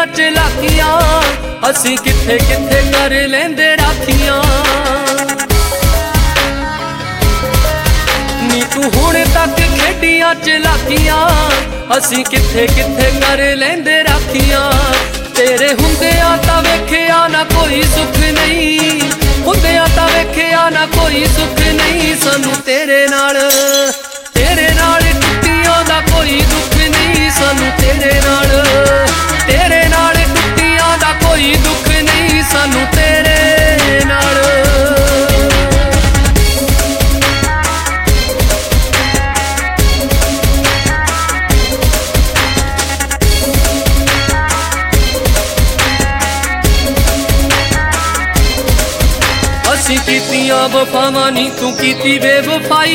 खेडियां चलाकियां असी किथे किथे कर लेंदे राखियां। नी तू हुण तक खेडियां चलाकियां असी किथे किथे कर लेंदे राखियां। तेरे हुंदिया तां वेखिया ना कोई सुख नहीं, हुंदिया तां वेखिया ना कोई सुख नहीं। सानू तेरे नाल टुट्टियां दा कोई दुख नहीं। सानू तेरे नाल टुट्टियां दा कोई दुख नहीं। सानू तेरे नाल असी कीतियां वफावां नी तू कीती बेवफाई।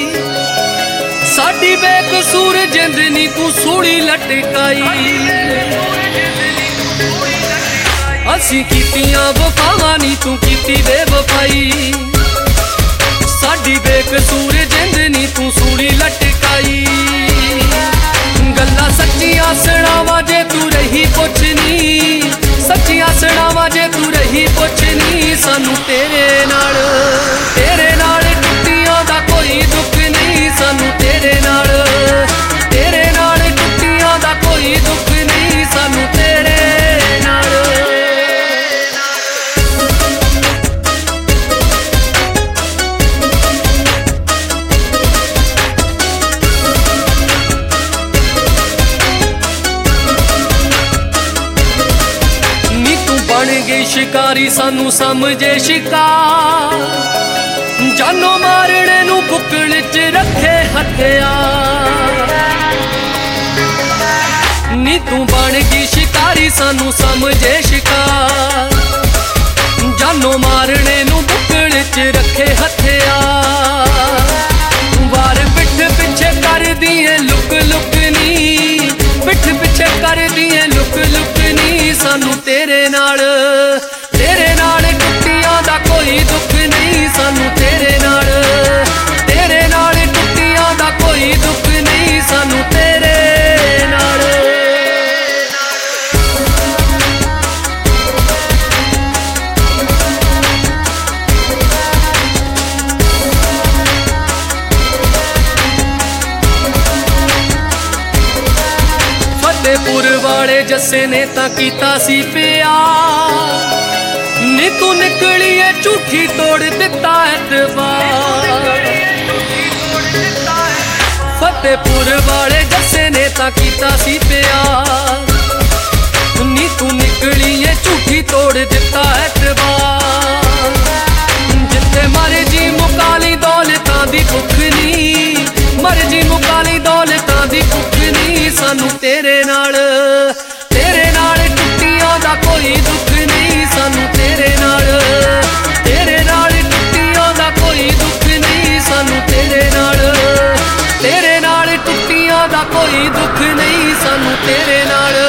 साडी बेकसूर जिंद नी तू सूली लटकाई। असी कीतियां वफावां नी तू कीती बेवफाई। साडी बेकसूर जिंद नी तू सूली लटकाई। गल्लां सच्चियां सुणावां जे तू रही पुछनी, सच्चियां सुणावां जे तू रही पुछनी। सानू तेरे नाल टुट्टियां दा कोई दुख नहीं। सानू तेरे नाल टुट्टियां दा कोई दुख नहीं। सानू तेरे नाल बन गई शिकारी सानू समझे शिकार। जानो मारने नू बुकल च रखे हथियार। नी तू बन गई शिकारी सानू समझे शिकार। जानो मारने नू बुकल च रखे हथियार। वार पिठ पिछे कर दिए लुक लुक नी, पिठ पिछे कर दिए लुक लुक नी। सानू तेरे नाल टुट्टियां दा कोई दुख नहीं। सानू तेरे नाल टुट्टियां दा कोई दुख नहीं। सानू तेरे नाल फतेहपुर वाले जस्से ने तां कीता सी प्यार। नी तू निकलिए झूठी तोड़ दिता एतबार। फतेहपुर वाले जस्से ने तां कीता सी प्यार। नी तू निकलिए झूठी तोड़ दिता एतबार। जिथे मर्जी मुकाली दौलतां दी भुख नी, मर्जी मुकाली दौलतां दी भुख नी। सानू तेरे नाल टुट्टियां दा कोई दुख नहीं। सानू तेरे नाल टुट्टियां दा कोई दुख नहीं। सानू तेरे नाल टुट्टियां दा कोई दुख नहीं। सानू तेरे नाल